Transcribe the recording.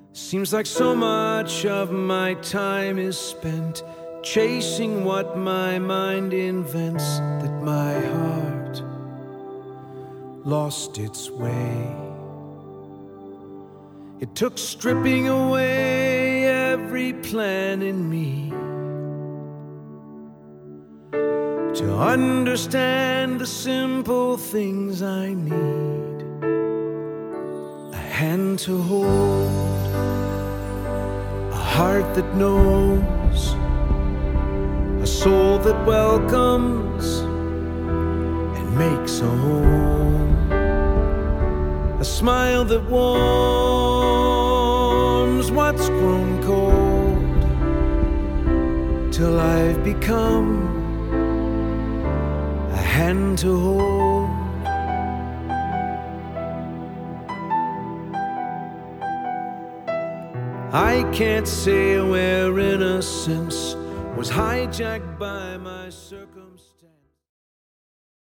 Seems like so much of my time is spent chasing what my mind invents, that my heart lost its way. It took stripping away every plan in me to understand the simple things I need. A hand to hold, a heart that knows, a soul that welcomes and makes a home, a smile that warms what's grown cold, till I've become a hand to hold. I can't say where innocence was hijacked by my circumstance.